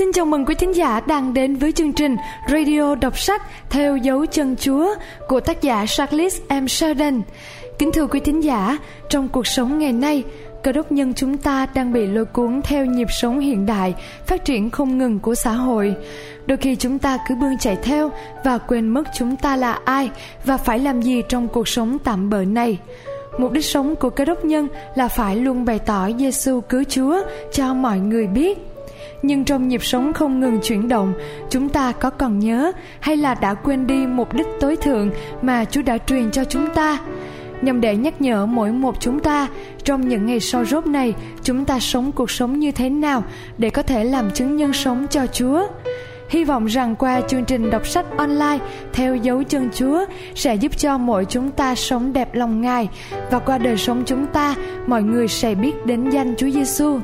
Xin chào mừng quý thính giả đang đến với chương trình Radio đọc sách theo dấu chân Chúa của tác giả Charles M. Sheldon. Kính thưa quý thính giả, trong cuộc sống ngày nay, Cơ đốc nhân chúng ta đang bị lôi cuốn theo nhịp sống hiện đại, phát triển không ngừng của xã hội. Đôi khi chúng ta cứ bươn chạy theo và quên mất chúng ta là ai và phải làm gì trong cuộc sống tạm bợ này. Mục đích sống của Cơ đốc nhân là phải luôn bày tỏ Giêsu cứu Chúa cho mọi người biết. Nhưng trong nhịp sống không ngừng chuyển động, chúng ta có còn nhớ hay là đã quên đi mục đích tối thượng mà Chúa đã truyền cho chúng ta? Nhằm để nhắc nhở mỗi một chúng ta trong những ngày sau rốt này, chúng ta sống cuộc sống như thế nào để có thể làm chứng nhân sống cho Chúa. Hy vọng rằng qua chương trình đọc sách online theo dấu chân Chúa sẽ giúp cho mỗi chúng ta sống đẹp lòng Ngài, và qua đời sống chúng ta, mọi người sẽ biết đến danh Chúa Giêsu.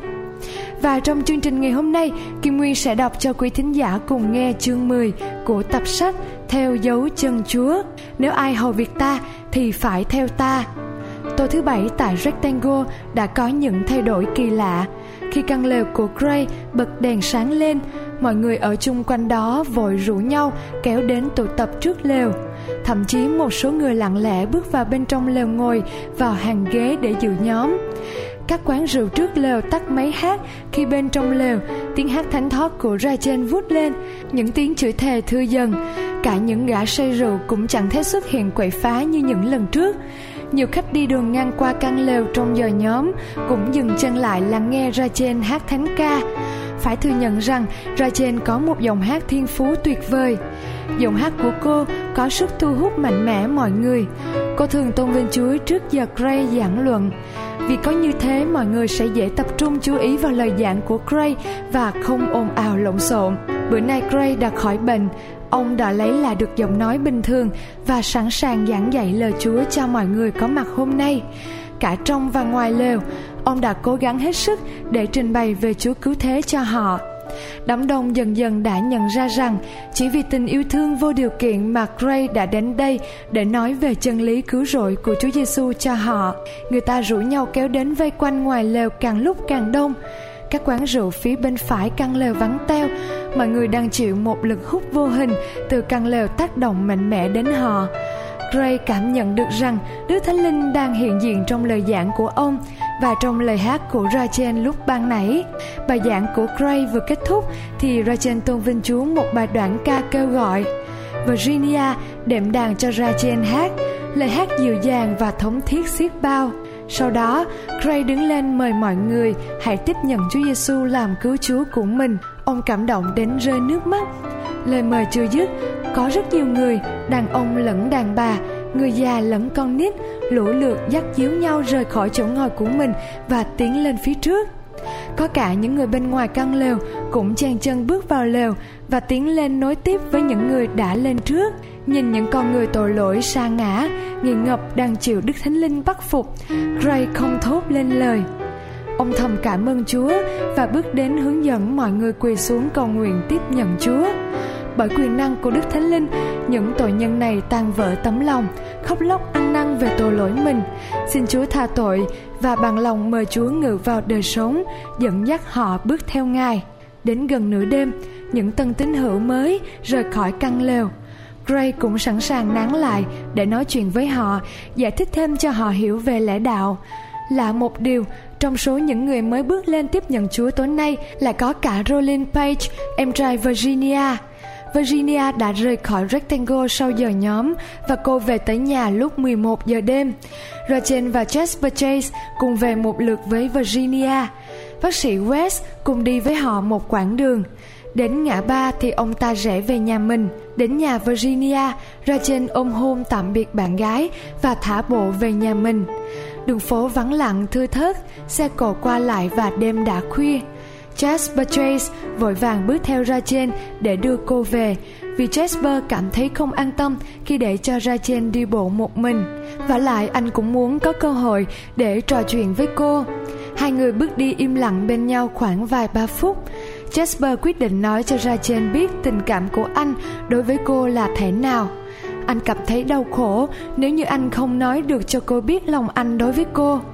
Và trong chương trình ngày hôm nay, Kim Nguyên sẽ đọc cho quý thính giả cùng nghe chương 10 của tập sách Theo dấu chân Chúa. Nếu ai hầu việc ta thì phải theo ta. Tối thứ Bảy tại Rectangle đã có những thay đổi kỳ lạ. Khi căn lều của Gray bật đèn sáng lên, mọi người ở chung quanh đó vội rủ nhau kéo đến tụ tập trước lều. Thậm chí một số người lặng lẽ bước vào bên trong lều ngồi vào hàng ghế để dự nhóm. Các quán rượu trước lều tắt máy hát khi bên trong lều tiếng hát thánh thót của Rachel vút lên, những tiếng chửi thề thưa dần. Cả những gã say rượu cũng chẳng thể xuất hiện quậy phá như những lần trước. Nhiều khách đi đường ngang qua căn lều trong giờ nhóm cũng dừng chân lại lắng nghe Rachel hát thánh ca. Phải thừa nhận rằng Rachel có một giọng hát thiên phú tuyệt vời. Giọng hát của cô có sức thu hút mạnh mẽ mọi người. Cô thường tôn vinh Chúa trước giờ Gray giảng luận. Vì có như thế, mọi người sẽ dễ tập trung chú ý vào lời giảng của Gray và không ồn ào lộn xộn. Bữa nay Gray đã khỏi bệnh. Ông đã lấy lại được giọng nói bình thường và sẵn sàng giảng dạy lời Chúa cho mọi người có mặt hôm nay. Cả trong và ngoài lều, ông đã cố gắng hết sức để trình bày về Chúa cứu thế cho họ. Đám đông dần dần đã nhận ra rằng chỉ vì tình yêu thương vô điều kiện mà Gray đã đến đây để nói về chân lý cứu rỗi của Chúa Giêsu cho họ. Người ta rủ nhau kéo đến vây quanh ngoài lều càng lúc càng đông. Các quán rượu phía bên phải căn lều vắng teo. Mọi người đang chịu một lực hút vô hình từ căn lều tác động mạnh mẽ đến họ. Gray cảm nhận được rằng Đức Thánh Linh đang hiện diện trong lời giảng của ông và trong lời hát của Rachel lúc ban nãy. Bài giảng của Gray vừa kết thúc thì Rachel tôn vinh Chúa một bài đoạn ca kêu gọi. Virginia đệm đàn cho Rachel hát, lời hát dịu dàng và thống thiết xiết bao. Sau đó, Gray đứng lên mời mọi người hãy tiếp nhận Chúa Giêsu làm cứu Chúa của mình. Ông cảm động đến rơi nước mắt. Lời mời chưa dứt, có rất nhiều người, đàn ông lẫn đàn bà, người già lẫn con nít, lũ lượt dắt díu nhau rời khỏi chỗ ngồi của mình và tiến lên phía trước. Có cả những người bên ngoài căn lều cũng chen chân bước vào lều và tiến lên nối tiếp với những người đã lên trước. Nhìn những con người tội lỗi sa ngã, nghiện ngập đang chịu Đức Thánh Linh bắt phục, Gray không thốt lên lời. Ông thầm cảm ơn Chúa và bước đến hướng dẫn mọi người quỳ xuống cầu nguyện tiếp nhận Chúa. Bởi quyền năng của Đức Thánh Linh, những tội nhân này tan vỡ tấm lòng, khóc lóc ăn năn về tội lỗi mình, xin Chúa tha tội và bằng lòng mời Chúa ngự vào đời sống, dẫn dắt họ bước theo Ngài. Đến gần nửa đêm, những tân tín hữu mới rời khỏi căn lều. Gray cũng sẵn sàng nán lại để nói chuyện với họ, giải thích thêm cho họ hiểu về lẽ đạo. Lạ một điều, trong số những người mới bước lên tiếp nhận Chúa tối nay lại có cả Rollin Page, em trai Virginia. Virginia đã rời khỏi Rectangle sau giờ nhóm và cô về tới nhà lúc 11 giờ đêm. Rachel và Jasper Chase cùng về một lượt với Virginia. Bác sĩ West cùng đi với họ một quãng đường. Đến ngã ba thì ông ta rẽ về nhà mình. Đến nhà Virginia, Rachel ôm hôn tạm biệt bạn gái và thả bộ về nhà mình. Đường phố vắng lặng thưa thớt, xe cộ qua lại và đêm đã khuya. Jasper Chase vội vàng bước theo Rachel để đưa cô về, vì Jasper cảm thấy không an tâm khi để cho Rachel đi bộ một mình. Vả lại anh cũng muốn có cơ hội để trò chuyện với cô. Hai người bước đi im lặng bên nhau khoảng vài ba phút. Jasper quyết định nói cho Rachel biết tình cảm của anh đối với cô là thế nào. Anh cảm thấy đau khổ nếu như anh không nói được cho cô biết lòng anh đối với cô.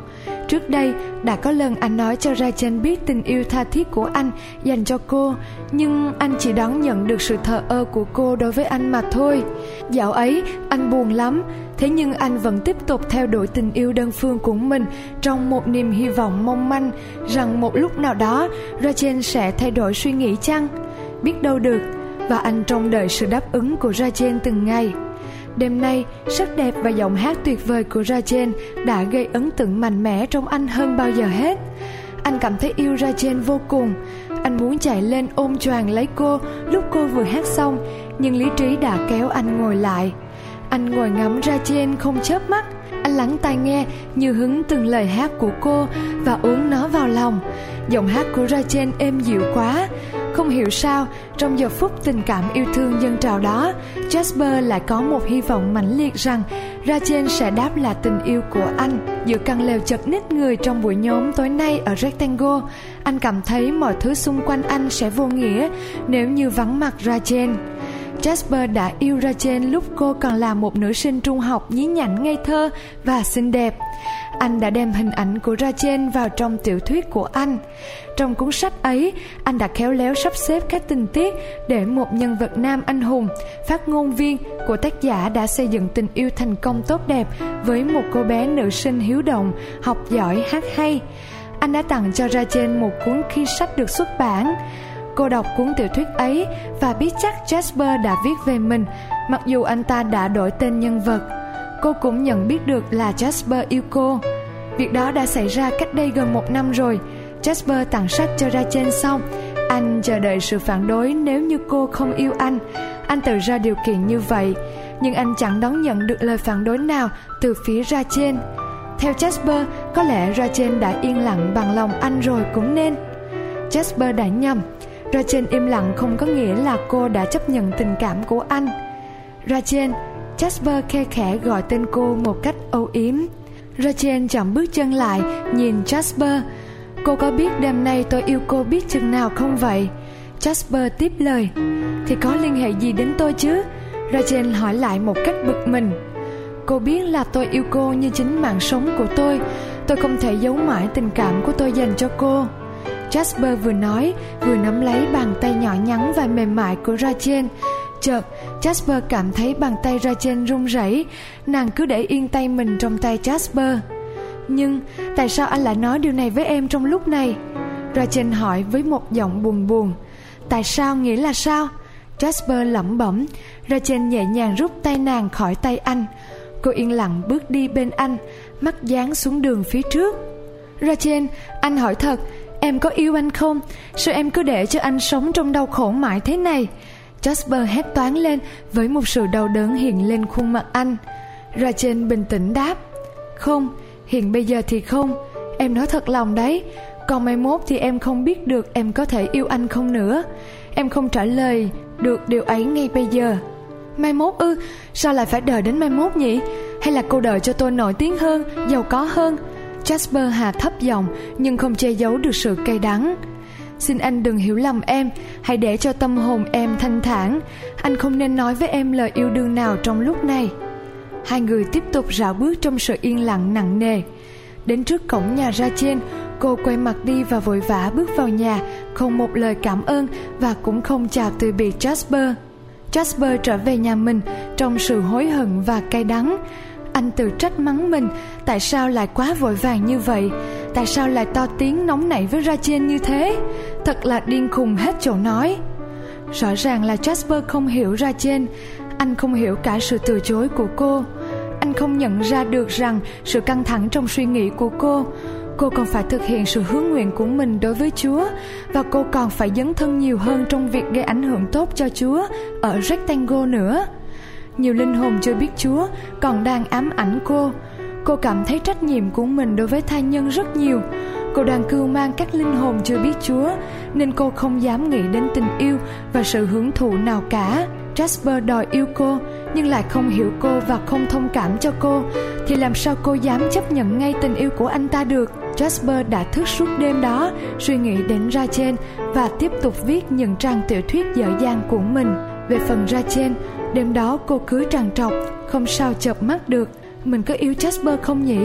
Trước đây đã có lần anh nói cho Rachel biết tình yêu tha thiết của anh dành cho cô, nhưng anh chỉ đón nhận được sự thờ ơ của cô đối với anh mà thôi. Dạo ấy anh buồn lắm, thế nhưng anh vẫn tiếp tục theo đuổi tình yêu đơn phương của mình trong một niềm hy vọng mong manh rằng một lúc nào đó Rachel sẽ thay đổi suy nghĩ chăng? Biết đâu được. Và anh trông đợi sự đáp ứng của Rachel từng ngày. Đêm nay, sắc đẹp và giọng hát tuyệt vời của Rachel đã gây ấn tượng mạnh mẽ trong anh hơn bao giờ hết. Anh cảm thấy yêu Rachel vô cùng. Anh muốn chạy lên ôm choàng lấy cô lúc cô vừa hát xong, nhưng lý trí đã kéo anh ngồi lại. Anh ngồi ngắm Rachel không chớp mắt. Anh lắng tai nghe như hứng từng lời hát của cô và uống nó vào lòng. Giọng hát của Rachel êm dịu quá. Không hiểu sao, trong giờ phút tình cảm yêu thương dâng trào đó, Jasper lại có một hy vọng mãnh liệt rằng Rachel sẽ đáp lại tình yêu của anh. Giữa căn lều chật ních người trong buổi nhóm tối nay ở Rectangle, anh cảm thấy mọi thứ xung quanh anh sẽ vô nghĩa nếu như vắng mặt Rachel. Jasper đã yêu Rachel lúc cô còn là một nữ sinh trung học nhí nhảnh ngây thơ và xinh đẹp. Anh đã đem hình ảnh của Rachel vào trong tiểu thuyết của anh. Trong cuốn sách ấy, anh đã khéo léo sắp xếp các tình tiết để một nhân vật nam anh hùng, phát ngôn viên của tác giả đã xây dựng tình yêu thành công tốt đẹp với một cô bé nữ sinh hiếu động, học giỏi, hát hay. Anh đã tặng cho Rachel một cuốn khi sách được xuất bản. Cô đọc cuốn tiểu thuyết ấy và biết chắc Jasper đã viết về mình, mặc dù anh ta đã đổi tên nhân vật. Cô cũng nhận biết được là Jasper yêu cô. Việc đó đã xảy ra cách đây gần 1 năm rồi. Jasper tặng sách cho Rachel xong, anh chờ đợi sự phản đối nếu như cô không yêu anh. Anh tự ra điều kiện như vậy, nhưng anh chẳng đón nhận được lời phản đối nào từ phía Rachel. Theo Jasper, có lẽ Rachel đã yên lặng bằng lòng anh rồi cũng nên. Jasper đã nhầm. Rachel im lặng không có nghĩa là cô đã chấp nhận tình cảm của anh. Rachel, Jasper khe khẽ gọi tên cô một cách âu yếm. Rachel chậm bước chân lại, nhìn Jasper. Cô có biết đêm nay tôi yêu cô biết chừng nào không vậy? Jasper tiếp lời. Thì có liên hệ gì đến tôi chứ? Rachel hỏi lại một cách bực mình. Cô biết là tôi yêu cô như chính mạng sống của tôi. Tôi không thể giấu mãi tình cảm của tôi dành cho cô. Jasper vừa nói vừa nắm lấy bàn tay nhỏ nhắn và mềm mại của Rachel. Chợt Jasper cảm thấy bàn tay Rachel run rẩy. Nàng cứ để yên tay mình trong tay Jasper. Nhưng tại sao anh lại nói điều này với em trong lúc này? Rachel hỏi với một giọng buồn buồn. Tại sao nghĩa là sao? Jasper lẩm bẩm. Rachel nhẹ nhàng rút tay nàng khỏi tay anh. Cô yên lặng bước đi bên anh, mắt dán xuống đường phía trước. Rachel, anh hỏi thật, em có yêu anh không? Sao em cứ để cho anh sống trong đau khổ mãi thế này? Jasper hét toáng lên với một sự đau đớn hiện lên khuôn mặt anh. Rachel bình tĩnh đáp. Không, hiện bây giờ thì không. Em nói thật lòng đấy. Còn mai mốt thì em không biết được em có thể yêu anh không nữa. Em không trả lời được điều ấy ngay bây giờ. Mai mốt ư? Sao lại phải đợi đến mai mốt nhỉ? Hay là cô đợi cho tôi nổi tiếng hơn, giàu có hơn? Jasper hạ thấp giọng nhưng không che giấu được sự cay đắng. Xin anh đừng hiểu lầm em. Hãy để cho tâm hồn em thanh thản. Anh không nên nói với em lời yêu đương nào trong lúc này. Hai người tiếp tục rảo bước trong sự yên lặng nặng nề. Đến trước cổng nhà Rachel, cô quay mặt đi và vội vã bước vào nhà, không một lời cảm ơn và cũng không chào từ biệt Jasper. Jasper trở về nhà mình trong sự hối hận và cay đắng. Anh tự trách mắng mình, tại sao lại quá vội vàng như vậy? Tại sao lại to tiếng nóng nảy với Rachel như thế? Thật là điên khùng hết chỗ nói. Rõ ràng là Jasper không hiểu Rachel. Anh không hiểu cả sự từ chối của cô. Anh không nhận ra được rằng sự căng thẳng trong suy nghĩ của cô còn phải thực hiện sự hứa nguyện của mình đối với Chúa, và cô còn phải dấn thân nhiều hơn trong việc gây ảnh hưởng tốt cho Chúa ở Rectangle nữa. Nhiều linh hồn chưa biết Chúa còn đang ám ảnh cô. Cô cảm thấy trách nhiệm của mình đối với tha nhân rất nhiều. Cô đang cưu mang các linh hồn chưa biết Chúa, nên cô không dám nghĩ đến tình yêu và sự hưởng thụ nào cả. Jasper đòi yêu cô nhưng lại không hiểu cô và không thông cảm cho cô, thì làm sao cô dám chấp nhận ngay tình yêu của anh ta được? Jasper đã thức suốt đêm đó suy nghĩ đến Rachel và tiếp tục viết những trang tiểu thuyết dở dang của mình. Về phần Rachel, đêm đó cô cứ trằn trọc, không sao chợp mắt được. Mình có yêu Jasper không nhỉ?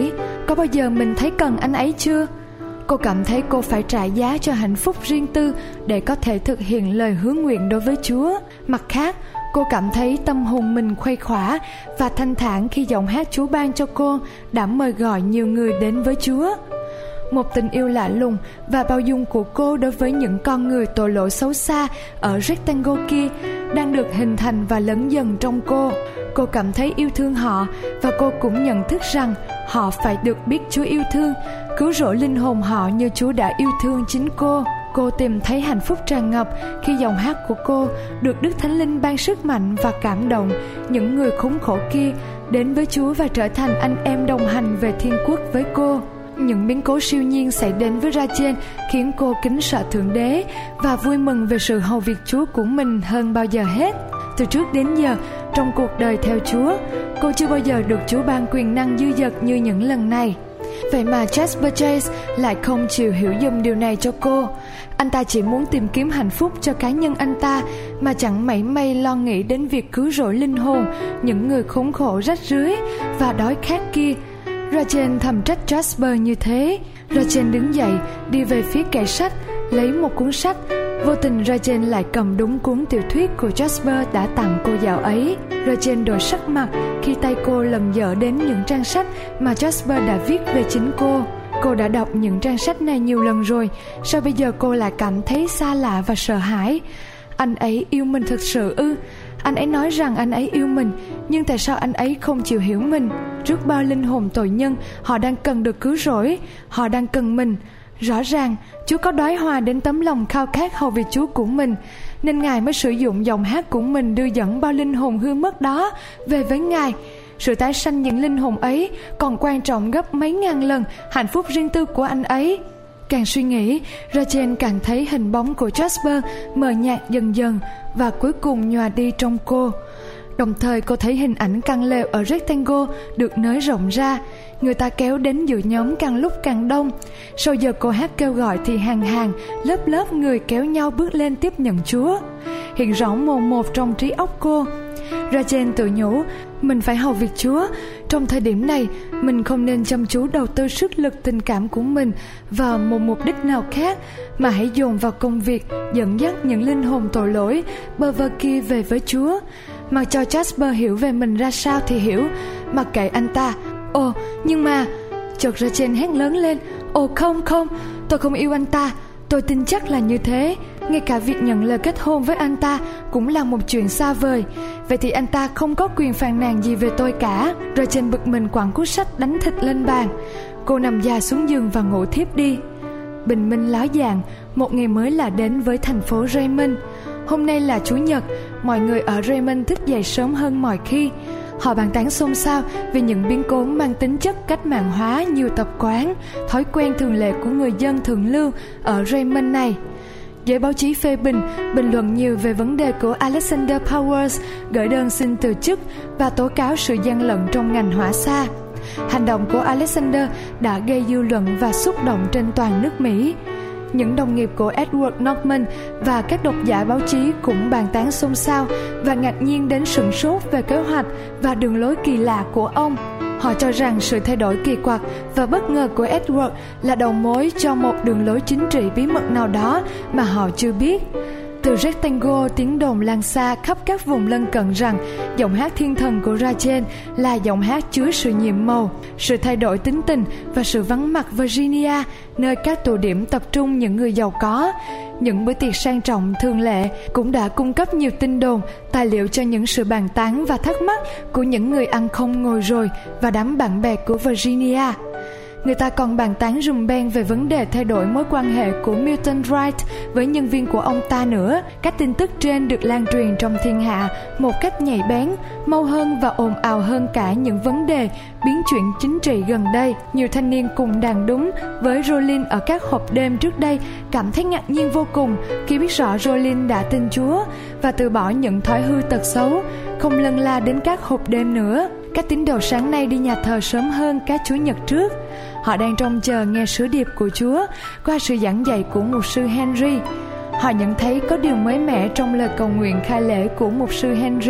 có bao giờ mình thấy cần anh ấy chưa? Cô cảm thấy cô phải trả giá cho hạnh phúc riêng tư để có thể thực hiện lời hứa nguyện đối với Chúa. Mặt khác, cô cảm thấy tâm hồn mình khuây khỏa và thanh thản khi giọng hát Chúa ban cho cô đã mời gọi nhiều người đến với Chúa. Một tình yêu lạ lùng và bao dung của cô đối với những con người tội lỗi xấu xa ở Rectangle kia đang được hình thành và lớn dần trong cô. Cô cảm thấy yêu thương họ và cô cũng nhận thức rằng họ phải được biết Chúa yêu thương, cứu rỗi linh hồn họ như Chúa đã yêu thương chính cô. Cô tìm thấy hạnh phúc tràn ngập khi giọng hát của cô được Đức Thánh Linh ban sức mạnh và cảm động những người khốn khổ kia đến với Chúa và trở thành anh em đồng hành về thiên quốc với cô. Những biến cố siêu nhiên xảy đến với Rachel khiến cô kính sợ Thượng Đế và vui mừng về sự hầu việc Chúa của mình hơn bao giờ hết. Từ trước đến giờ, trong cuộc đời theo Chúa, cô chưa bao giờ được Chúa ban quyền năng dư dật như những lần này. Vậy mà Jasper Chase lại không chịu hiểu dùm điều này cho cô. Anh ta chỉ muốn tìm kiếm hạnh phúc cho cá nhân anh ta, mà chẳng mảy may lo nghĩ đến việc cứu rỗi linh hồn những người khốn khổ rách rưới và đói khát kia. Rachel thầm trách Jasper như thế. Rachel đứng dậy, đi về phía kệ sách, lấy một cuốn sách. Vô tình Rachel lại cầm đúng cuốn tiểu thuyết của Jasper đã tặng cô dạo ấy. Rachel đổi sắc mặt khi tay cô lần dở đến những trang sách mà Jasper đã viết về chính cô. Cô đã đọc những trang sách này nhiều lần rồi, sao bây giờ cô lại cảm thấy xa lạ và sợ hãi? Anh ấy yêu mình thực sự ư? Anh ấy nói rằng anh ấy yêu mình, nhưng tại sao anh ấy không chịu hiểu mình? Trước bao linh hồn tội nhân, họ đang cần được cứu rỗi, họ đang cần mình. Rõ ràng, Chúa có đói hoài đến tấm lòng khao khát hầu việc Chúa của mình, nên Ngài mới sử dụng giọng hát của mình đưa dẫn bao linh hồn hư mất đó về với Ngài. Sự tái sanh những linh hồn ấy còn quan trọng gấp mấy ngàn lần hạnh phúc riêng tư của anh ấy. Càng suy nghĩ, Rachel càng thấy hình bóng của Jasper mờ nhạt dần dần và cuối cùng nhòa đi trong cô. Đồng thời cô thấy hình ảnh căn lều ở Rectangle được nới rộng ra. Người ta kéo đến dự nhóm càng lúc càng đông. Sau giờ cô hát kêu gọi thì hàng hàng, lớp lớp người kéo nhau bước lên tiếp nhận Chúa. Hiện rõ mồn một trong trí óc cô. Rachel tự nhủ, mình phải hầu việc Chúa. Trong thời điểm này, mình không nên chăm chú đầu tư sức lực tình cảm của mình vào một mục đích nào khác, mà hãy dồn vào công việc dẫn dắt những linh hồn tội lỗi bơ vơ kia về với Chúa. Mặc cho Jasper hiểu về mình ra sao thì hiểu, mặc kệ anh ta. Ồ, nhưng mà... Chợt Rachel hét lớn lên, ồ không, tôi không yêu anh ta. Tôi tin chắc là như thế. Ngay cả việc nhận lời kết hôn với anh ta cũng là một chuyện xa vời. Vậy thì anh ta không có quyền phàn nàn gì về tôi cả. Rachel bực mình quẳng cuốn sách đánh thịt lên bàn. Cô nằm dài xuống giường và ngủ thiếp đi. Bình minh láo dạng, một ngày mới là đến với thành phố Raymond. Hôm nay là Chủ nhật, mọi người ở Raymond thức dậy sớm hơn mọi khi. Họ bàn tán xôn xao về những biến cố mang tính chất cách mạng hóa nhiều tập quán, thói quen thường lệ của người dân thượng lưu ở Raymond này. Giới báo chí phê bình, bình luận nhiều về vấn đề của Alexander Powers gửi đơn xin từ chức và tố cáo sự gian lận trong ngành hỏa xa. Hành động của Alexander đã gây dư luận và xúc động trên toàn nước Mỹ. Những đồng nghiệp của Edward Norman và các độc giả báo chí cũng bàn tán xôn xao và ngạc nhiên đến sửng sốt về kế hoạch và đường lối kỳ lạ của ông. Họ cho rằng sự thay đổi kỳ quặc và bất ngờ của Edward là đầu mối cho một đường lối chính trị bí mật nào đó mà họ chưa biết. Từ Rectangle, tiếng đồn lan xa khắp các vùng lân cận rằng giọng hát thiên thần của Rachel là giọng hát chứa sự nhiệm màu, sự thay đổi tính tình và sự vắng mặt Virginia, nơi các tụ điểm tập trung những người giàu có. Những bữa tiệc sang trọng thường lệ cũng đã cung cấp nhiều tin đồn, tài liệu cho những sự bàn tán và thắc mắc của những người ăn không ngồi rồi và đám bạn bè của Virginia. Người ta còn bàn tán rùm beng về vấn đề thay đổi mối quan hệ của Milton Wright với nhân viên của ông ta nữa. Các tin tức trên được lan truyền trong thiên hạ một cách nhạy bén, mau hơn và ồn ào hơn cả những vấn đề biến chuyển chính trị gần đây. Nhiều thanh niên cùng đàn đúng với Rolin ở các hộp đêm trước đây cảm thấy ngạc nhiên vô cùng khi biết rõ Rolin đã tin Chúa và từ bỏ những thói hư tật xấu, không lân la đến các hộp đêm nữa. Các tín đồ sáng nay đi nhà thờ sớm hơn các Chủ nhật trước. Họ đang trông chờ nghe sứ điệp của Chúa qua sự giảng dạy của mục sư Henry. Họ nhận thấy có điều mới mẻ trong lời cầu nguyện khai lễ của mục sư Henry.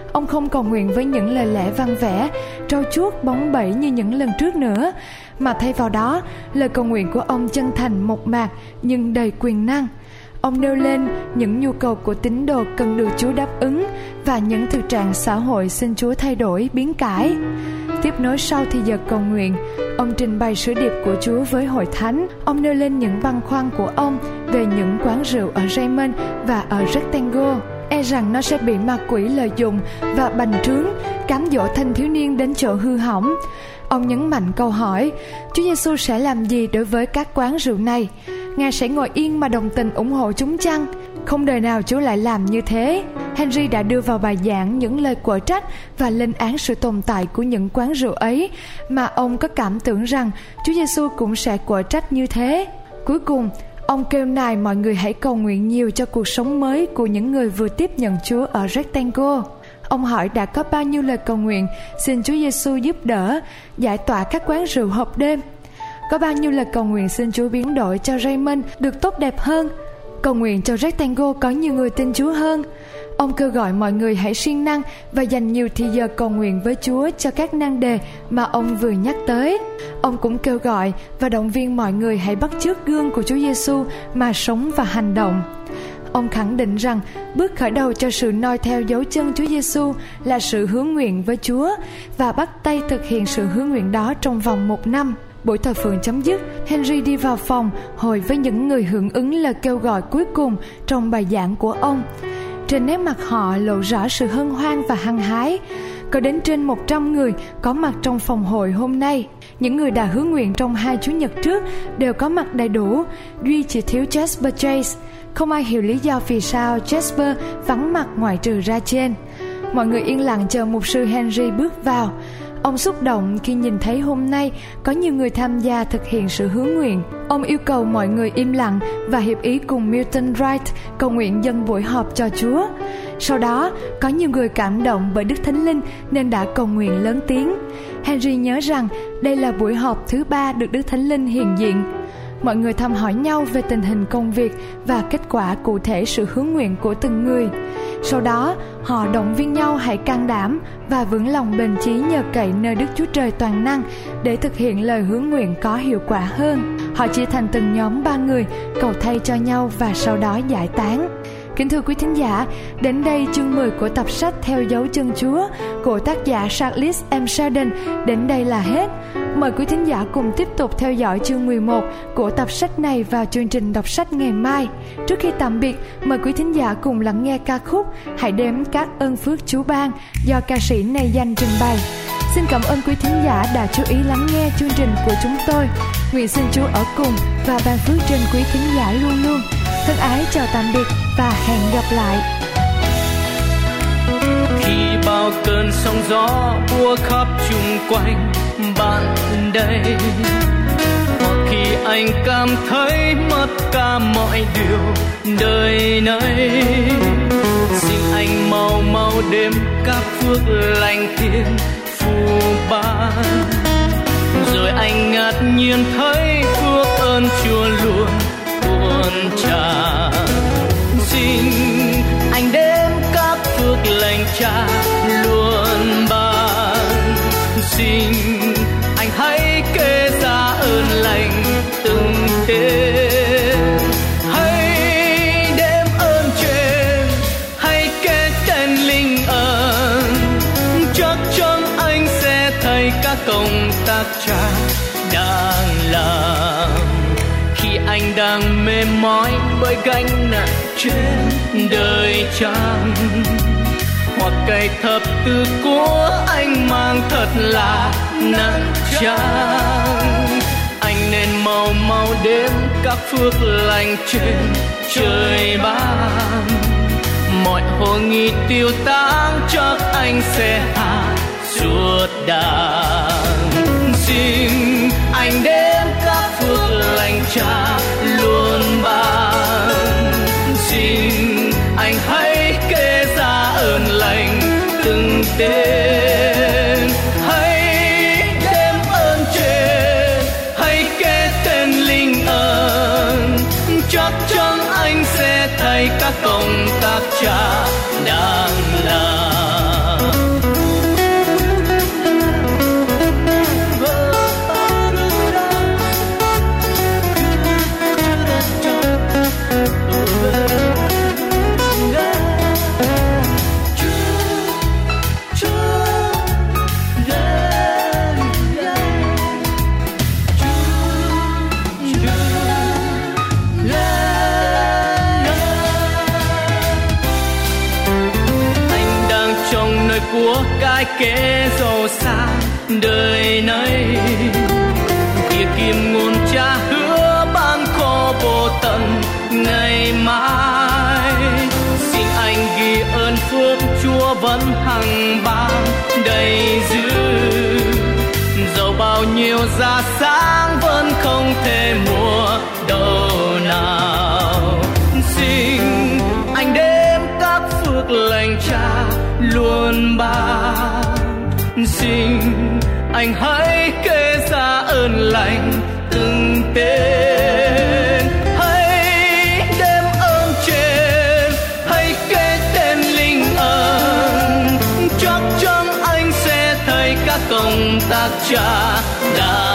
Ông không cầu nguyện với những lời lẽ văn vẻ, trau chuốt, bóng bẩy như những lần trước nữa, mà thay vào đó, lời cầu nguyện của ông chân thành mộc mạc nhưng đầy quyền năng. Ông nêu lên những nhu cầu của tín đồ cần được Chúa đáp ứng và những thực trạng xã hội xin Chúa thay đổi, biến cải. Tiếp nối sau thì giờ cầu nguyện, ông trình bày sứ điệp của Chúa với hội thánh. Ông nêu lên những băn khoăn của ông về những quán rượu ở Raymond và ở Rectangle, e rằng nó sẽ bị ma quỷ lợi dụng và bành trướng, cám dỗ thanh thiếu niên đến chỗ hư hỏng. Ông nhấn mạnh câu hỏi, Chúa Giêsu sẽ làm gì đối với các quán rượu này? Ngài sẽ ngồi yên mà đồng tình ủng hộ chúng chăng? Không đời nào Chúa lại làm như thế. Henry đã đưa vào bài giảng những lời quở trách và lên án sự tồn tại của những quán rượu ấy, mà ông có cảm tưởng rằng Chúa Giêsu cũng sẽ quở trách như thế. Cuối cùng, ông kêu nài mọi người hãy cầu nguyện nhiều cho cuộc sống mới của những người vừa tiếp nhận Chúa ở Rectangle. Ông hỏi đã có bao nhiêu lời cầu nguyện xin Chúa Giêsu giúp đỡ, giải tỏa các quán rượu hộp đêm? Có bao nhiêu lời cầu nguyện xin Chúa biến đổi cho Raymond được tốt đẹp hơn, cầu nguyện cho Rectangle có nhiều người tin Chúa hơn? Ông kêu gọi mọi người hãy siêng năng và dành nhiều thời giờ cầu nguyện với Chúa cho các nan đề mà ông vừa nhắc tới. Ông cũng kêu gọi và động viên mọi người hãy bắt chước gương của Chúa Giêsu mà sống và hành động. Ông khẳng định rằng bước khởi đầu cho sự noi theo dấu chân Chúa Giêsu là sự hứa nguyện với Chúa và bắt tay thực hiện sự hứa nguyện đó trong vòng 1 năm. Buổi thờ phượng chấm dứt, Henry đi vào phòng hội với những người hưởng ứng lời kêu gọi cuối cùng trong bài giảng của ông. Trên nét mặt họ lộ rõ sự hân hoan và hăng hái. Có đến trên 100 người có mặt trong phòng hội hôm nay. Những người đã hứa nguyện trong 2 Chủ nhật trước đều có mặt đầy đủ, duy chỉ thiếu Jasper Chase. Không ai hiểu lý do vì sao Jasper vắng mặt ngoại trừ ra trên. Mọi người yên lặng chờ mục sư Henry bước vào. Ông xúc động khi nhìn thấy hôm nay có nhiều người tham gia thực hiện sự hứa nguyện. Ông yêu cầu mọi người im lặng và hiệp ý cùng Milton Wright cầu nguyện dâng buổi họp cho Chúa. Sau đó, có nhiều người cảm động bởi Đức Thánh Linh nên đã cầu nguyện lớn tiếng. Henry nhớ rằng đây là buổi họp thứ 3 được Đức Thánh Linh hiện diện. Mọi người thăm hỏi nhau về tình hình công việc và kết quả cụ thể sự hứa nguyện của từng người. Sau đó, họ động viên nhau hãy can đảm và vững lòng bền chí nhờ cậy nơi Đức Chúa Trời toàn năng để thực hiện lời hứa nguyện có hiệu quả hơn. Họ chia thành từng nhóm 3 người, cầu thay cho nhau và sau đó giải tán. Kính thưa quý thính giả, đến đây chương 10 của tập sách Theo dấu chân Chúa của tác giả Charles M. Sheldon đến đây là hết. Mời quý thính giả cùng tiếp tục theo dõi chương 11 của tập sách này vào chương trình đọc sách ngày mai. Trước khi tạm biệt, mời quý thính giả cùng lắng nghe ca khúc Hãy đếm các ơn phước Chúa ban do ca sĩ Này Danh trình bày. Xin cảm ơn quý thính giả đã chú ý lắng nghe chương trình của chúng tôi. Nguyện xin Chúa ở cùng và ban phước trên quý thính giả luôn luôn. Thân ái chào tạm biệt và hẹn gặp lại. Khi bao cơn sóng gió búa khắp chung quanh bạn đây, hoặc khi anh cảm thấy mất cả mọi điều đời này, xin anh mau mau đếm các phước lành Thiên phù ban, rồi anh ngạc nhiên thấy phước ơn Chúa luôn tuôn tràn. Xin anh đếm các phước lành Cha luôn ban, xin anh hãy kể ra ơn lành từng tên. Hãy đếm ơn trên, hãy kể tên linh ơn, chắc chắn anh sẽ thấy các công tác Cha đang làm. Khi anh đang mê mỏi bởi gánh nặng trên đời chăng, hoặc cây thập tự của anh mang thật là nặng chăng, anh nên mau mau đếm các phước lành trên trời ban. Mọi hồ nghi tiêu tán chắc anh sẽ hạ suốt đàng. Xin anh đếm các phước lành Cha luôn ban, xin anh hãy kể ra ơn lành từng tên. Hãy đếm ơn trên, hãy kể tên linh ơn, chắc chắn anh sẽ thấy các công tác Cha đang làm. trai kế giàu sang đời này. Kia kim nguồn cha hứa ban khô vô tận ngày mai. Xin anh ghi ơn phước Chúa vẫn hằng ban đầy dư. Dẫu bao nhiêu ra sáng vẫn không thể mua đâu nào. Xin anh đếm các phước lành cha luôn ban. Xin anh hãy kể ra ơn lành từng tên. Hãy đếm ơn trên, hãy kể tên linh ơn. Chắc chắn anh sẽ thấy các công tác cha đã